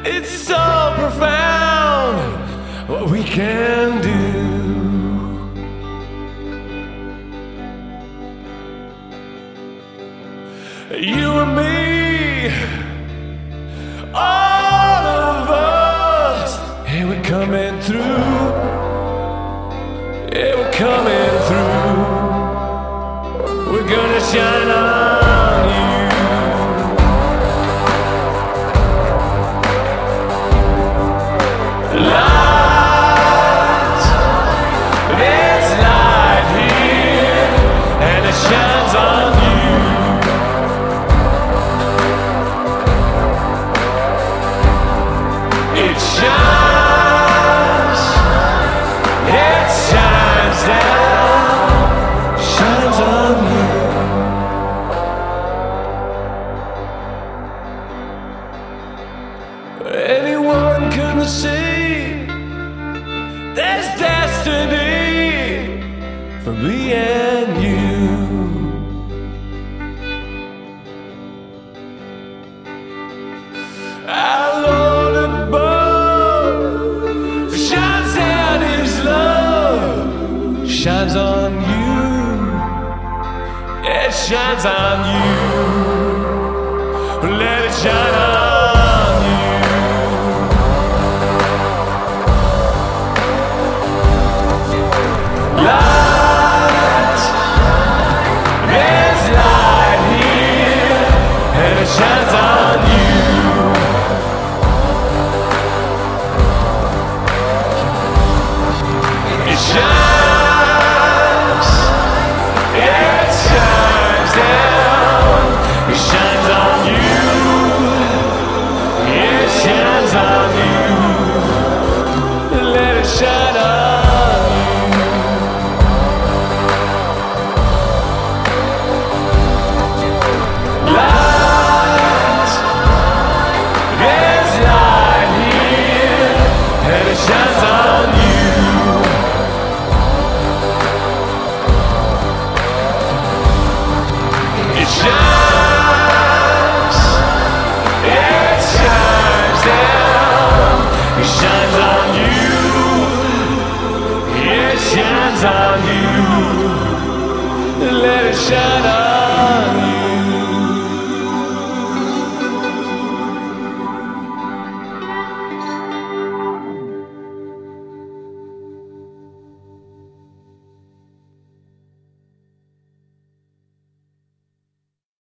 It's so profound what we can do. You and me, all of us, and we're coming through. Yeah, we're coming through. We're gonna shine on you. Light, there's light here, and it shines on you. It shines, it shines down, shines on you. Anyone couldn't see there's destiny for me and you. Our Lord above shines out His love, shines on you. It shines on you. Let it shine on you. Light, there's light here, and it shines on you. It shines, it shines down, it shines on you, it shines on you, let it shine on you. Light, there's light here, and it shines on you. It shines, it shines down, it shines on you, it shines on you, let it shine on you.